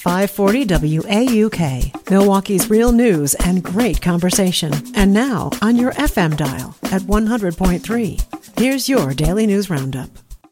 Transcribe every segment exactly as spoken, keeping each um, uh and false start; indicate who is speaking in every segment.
Speaker 1: five forty W A U K, Milwaukee's real news and great conversation. And now on your F M dial at one hundred point three. Here's your Daily News Roundup.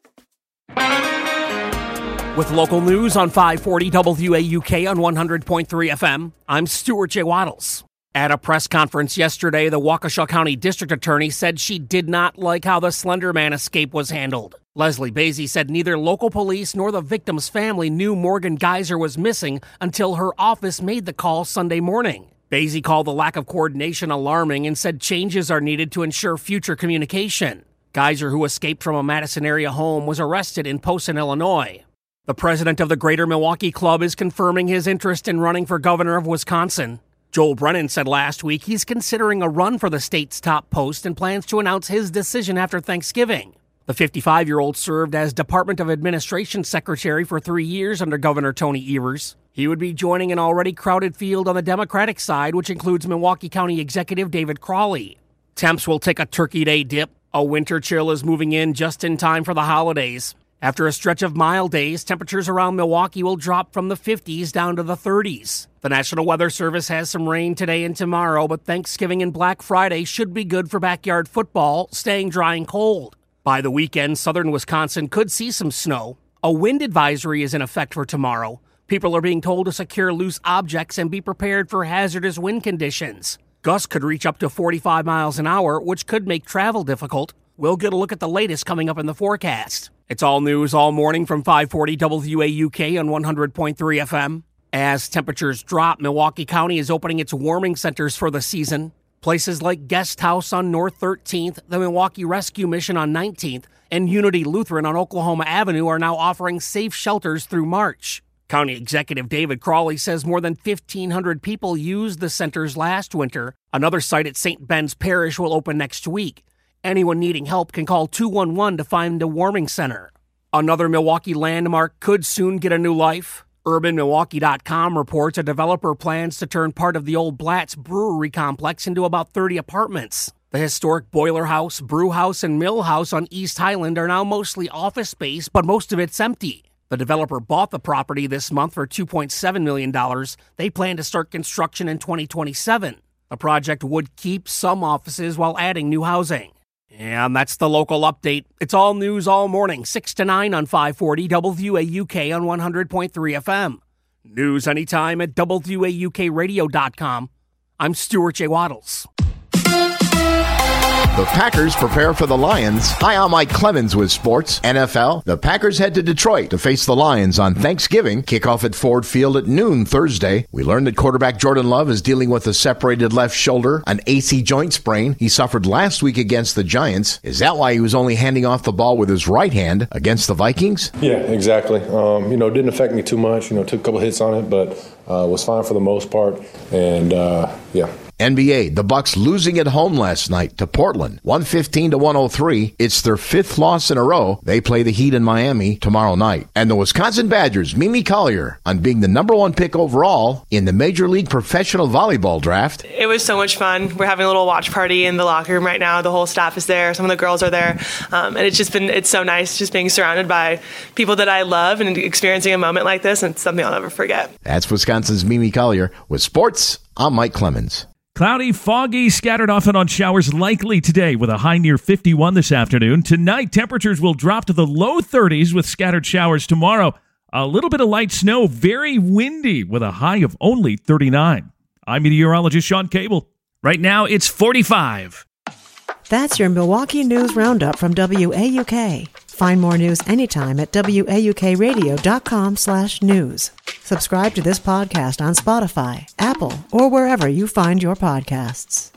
Speaker 2: With local news on five forty W A U K on one hundred point three F M, I'm Stuart J. Waddles. At a press conference yesterday, the Waukesha County District Attorney said she did not like how the Slender Man escape was handled. Leslie Basie said neither local police nor the victim's family knew Morgan Geyser was missing until her office made the call Sunday morning. Basie called the lack of coordination alarming and said changes are needed to ensure future communication. Geyser, who escaped from a Madison area home, was arrested in Poston, Illinois. The president of the Greater Milwaukee Club is confirming his interest in running for governor of Wisconsin. Joel Brennan said last week he's considering a run for the state's top post and plans to announce his decision after Thanksgiving. The fifty-five-year-old served as Department of Administration Secretary for three years under Governor Tony Evers. He would be joining an already crowded field on the Democratic side, which includes Milwaukee County Executive David Crawley. Temps will take a Turkey Day dip. A winter chill is moving in just in time for the holidays. After a stretch of mild days, temperatures around Milwaukee will drop from the fifties down to the thirties. The National Weather Service has some rain today and tomorrow, but Thanksgiving and Black Friday should be good for backyard football, staying dry and cold. By the weekend, southern Wisconsin could see some snow. A wind advisory is in effect for tomorrow. People are being told to secure loose objects and be prepared for hazardous wind conditions. Gusts could reach up to forty-five miles an hour, which could make travel difficult. We'll get a look at the latest coming up in the forecast. It's all news all morning from five forty W A U K on one hundred point three F M. As temperatures drop, Milwaukee County is opening its warming centers for the season. Places like Guest House on North thirteenth, the Milwaukee Rescue Mission on nineteenth, and Unity Lutheran on Oklahoma Avenue are now offering safe shelters through March. County Executive David Crawley says more than fifteen hundred people used the centers last winter. Another site at Saint Ben's Parish will open next week. Anyone needing help can call two one one to find a warming center. Another Milwaukee landmark could soon get a new life. Urban Milwaukee dot com reports a developer plans to turn part of the old Blatz Brewery complex into about thirty apartments. The historic Boiler House, Brew House, and Mill House on East Highland are now mostly office space, but most of it's empty. The developer bought the property this month for two point seven million dollars. They plan to start construction in twenty twenty-seven. The project would keep some offices while adding new housing. And that's the local update. It's all news all morning, six to nine on five forty W A U K on one hundred point three F M. News anytime at W A U K radio dot com. I'm Stuart J. Waddles.
Speaker 3: The Packers prepare for the Lions. Hi, I'm Mike Clemens with Sports. N F L, the Packers head to Detroit to face the Lions on Thanksgiving. Kickoff at Ford Field at noon Thursday. We learned that quarterback Jordan Love is dealing with a separated left shoulder, an A C joint sprain he suffered last week against the Giants. Is that why he was only handing off the ball with his right hand against the Vikings?
Speaker 4: Yeah, exactly. Um, you know, it didn't affect me too much. You know, took a couple hits on it, but uh, was fine for the most part. And, uh, yeah.
Speaker 3: N B A, the Bucks losing at home last night to Portland, one fifteen to one oh three. It's their fifth loss in a row. They play the Heat in Miami tomorrow night. And the Wisconsin Badgers, Mimi Collier, on being the number one pick overall in the Major League Professional Volleyball Draft.
Speaker 5: It was so much fun. We're having a little watch party in the locker room right now. The whole staff is there. Some of the girls are there. Um, and it's just been, it's so nice just being surrounded by people that I love and experiencing a moment like this. And it's something I'll never forget.
Speaker 3: That's Wisconsin's Mimi Collier. With sports, I'm Mike Clemens.
Speaker 6: Cloudy, foggy, scattered off and on showers likely today with a high near fifty-one this afternoon. Tonight, temperatures will drop to the low thirties with scattered showers tomorrow. A little bit of light snow, very windy with a high of only thirty-nine. I'm meteorologist Sean Cable. Right now, it's forty-five.
Speaker 1: That's your Milwaukee News Roundup from W A U K. Find more news anytime at W A U K radio dot com slash news. Subscribe to this podcast on Spotify, Apple, or wherever you find your podcasts.